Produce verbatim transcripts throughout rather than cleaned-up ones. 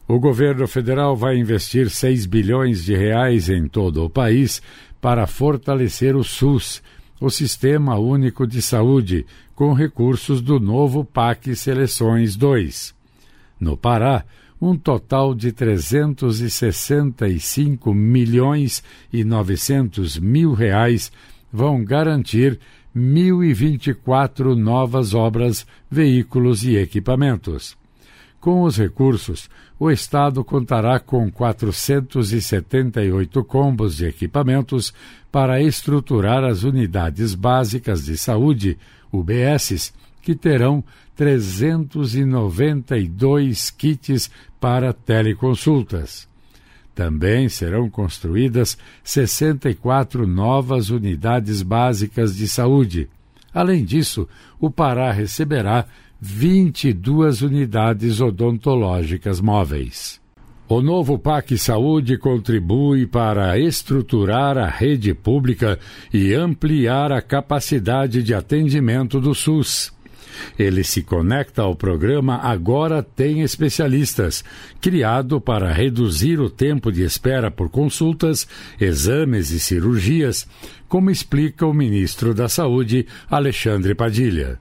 O governo federal vai investir seis bilhões de reais em todo o país para fortalecer o SUS, o Sistema Único de Saúde, com recursos do novo P A C Seleções dois. No Pará, um total de trezentos e sessenta e cinco milhões e novecentos mil reais vão garantir mil e vinte e quatro novas obras, veículos e equipamentos. Com os recursos, o Estado contará com quatrocentos e setenta e oito combos de equipamentos para estruturar as unidades básicas de saúde, U B Ss, que terão trezentos e noventa e dois kits para teleconsultas. Também serão construídas sessenta e quatro novas unidades básicas de saúde. Além disso, o Pará receberá vinte e duas unidades odontológicas móveis. O novo P A C Saúde contribui para estruturar a rede pública e ampliar a capacidade de atendimento do SUS. Ele se conecta ao programa Agora Tem Especialistas, criado para reduzir o tempo de espera por consultas, exames e cirurgias, como explica o ministro da Saúde, Alexandre Padilha.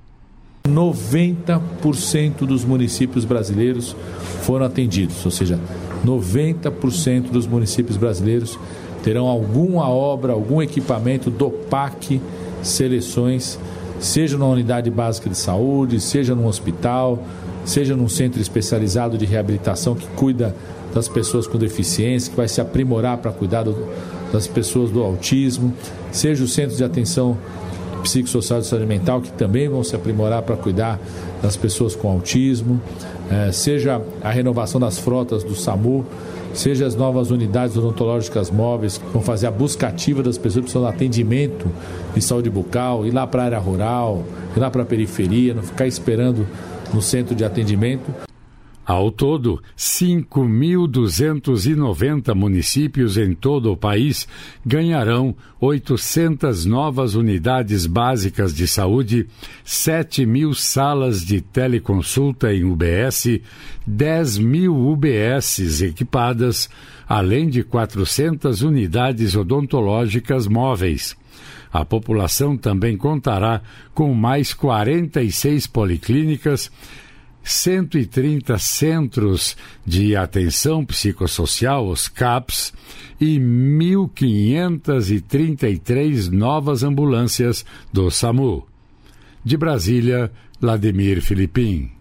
noventa por cento dos municípios brasileiros foram atendidos, ou seja, noventa por cento dos municípios brasileiros terão alguma obra, algum equipamento do P A C Seleções, seja na unidade básica de saúde, seja num hospital, seja num centro especializado de reabilitação que cuida das pessoas com deficiência, que vai se aprimorar para cuidar do, das pessoas do autismo, seja o centro de atenção psicossocial e saúde mental, que também vão se aprimorar para cuidar das pessoas com autismo, eh, seja a renovação das frotas do SAMU, seja as novas unidades odontológicas móveis, que vão fazer a busca ativa das pessoas que precisam de atendimento de saúde bucal, ir lá para a área rural, ir lá para a periferia, não ficar esperando no centro de atendimento. Ao todo, cinco mil duzentos e noventa municípios em todo o país ganharão oitocentas novas unidades básicas de saúde, sete mil salas de teleconsulta em U B S, dez mil U B Ss equipadas, além de quatrocentas unidades odontológicas móveis. A população também contará com mais quarenta e seis policlínicas, cento e trinta centros de atenção psicossocial, os C A Ps, e mil quinhentas e trinta e três novas ambulâncias do SAMU. De Brasília, Vladimir Filipim.